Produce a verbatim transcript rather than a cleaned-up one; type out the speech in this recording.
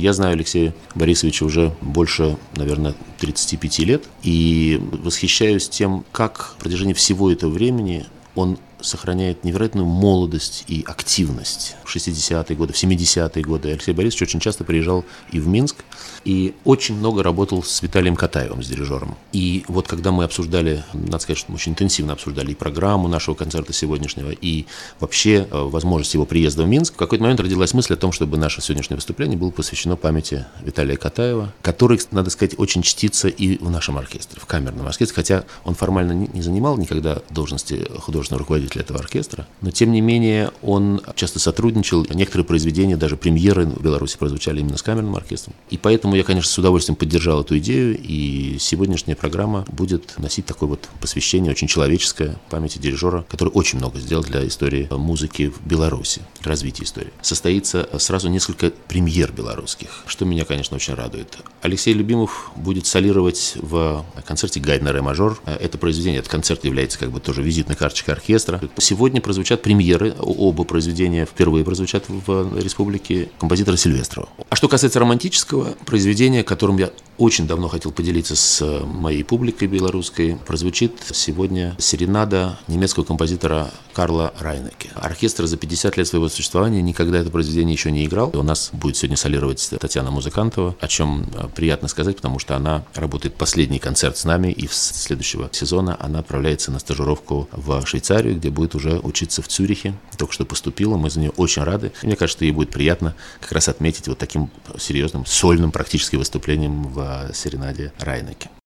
Я знаю Алексея Борисовича уже больше, наверное, тридцати пяти лет и восхищаюсь тем, как в протяжении всего этого времени он сохраняет невероятную молодость и активность. В шестидесятые годы, в семидесятые годы Алексей Борисович очень часто приезжал и в Минск, и очень много работал с Виталием Катаевым, с дирижером. И вот когда мы обсуждали, надо сказать, что мы очень интенсивно обсуждали и программу нашего концерта сегодняшнего, и вообще возможность его приезда в Минск, в какой-то момент родилась мысль о том, чтобы наше сегодняшнее выступление было посвящено памяти Виталия Катаева, который, надо сказать, очень чтится и в нашем оркестре, в камерном оркестре, хотя он формально не занимал никогда должности художественного руководителя этого оркестра, но тем не менее он часто сотрудничал, некоторые произведения, даже премьеры в Беларуси прозвучали именно с камерным оркестром. И поэтому я, конечно, с удовольствием поддержал эту идею, и сегодняшняя программа будет носить такое вот посвящение, очень человеческое, памяти дирижера, который очень много сделал для истории музыки в Беларуси, для развития истории. Состоится сразу несколько премьер белорусских, что меня, конечно, очень радует. Алексей Любимов будет солировать в концерте «Гайдна ре мажор». Это произведение, этот концерт является как бы тоже визитной карточкой оркестра. Сегодня прозвучат премьеры, оба произведения впервые прозвучат в республике композитора Сильвестрова. А что касается романтического произведения, которым я очень давно хотел поделиться с моей публикой белорусской, прозвучит сегодня серенада немецкого композитора Карла Райнеке. Оркестр за пятьдесят лет своего существования никогда это произведение еще не играл. У нас будет сегодня солировать Татьяна Музыкантова, о чем приятно сказать, потому что она работает последний концерт с нами, и с следующего сезона она отправляется на стажировку в Швейцарию, где будет уже учиться в Цюрихе. Только что поступила, мы за нее очень рады. И мне кажется, ей будет приятно как раз отметить вот таким серьезным, сольным практически выступлением в серенаде Райнеке.